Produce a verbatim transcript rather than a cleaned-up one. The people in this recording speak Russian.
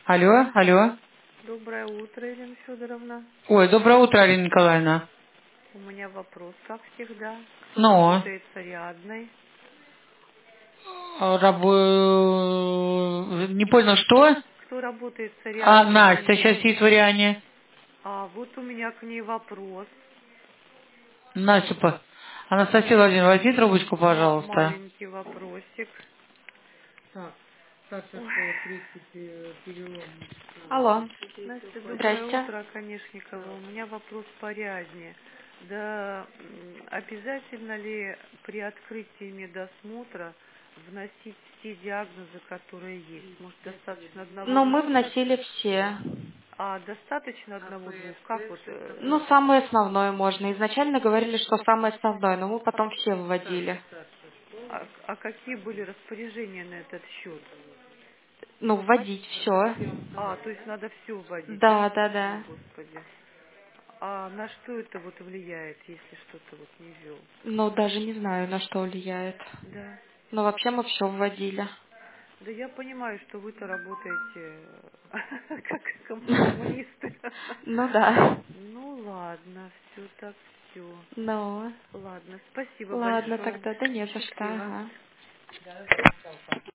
Алло, алло. Доброе утро, Елена Федоровна. Ой, доброе утро, Алина Николаевна. У меня вопрос, как всегда. Кто Ну, работает с Ариадной? рабо... не понял, что? Кто работает с А, Ариадной на Настя сейчас ней? сидит в Ариане. А вот у меня к ней вопрос. Настя, по- Анастасия Владимировна, возьми трубочку, Ма- пожалуйста. маленький вопросик. Так, старшая Ой. школа, третий пе- перелом. Алло. Настя, доброе Здрасте. утро, Конешникова. У меня вопрос по Ариадне. Да м, обязательно ли при открытии медосмотра вносить все диагнозы, которые есть? Может, достаточно Ну, мы одного-двух? вносили все. А достаточно одного-двух? Как вот? э, Ну, самое основное можно. Изначально говорили, что самое основное, но мы потом все вводили. А, а какие были распоряжения на этот счет? Ну, вводить все. А, то есть надо все вводить, да? Да, да, О, да. Господи. А на что это вот влияет, если что-то вот не ввел? Ну, даже не знаю, на что влияет. Да. Но вообще мы все вводили. Да я понимаю, что вы-то работаете э, как ком- коммунисты. Ну да. Ну ладно, все так все. Ну, Ладно, спасибо ладно большое. тогда, да не за что. Счастливо. Ага.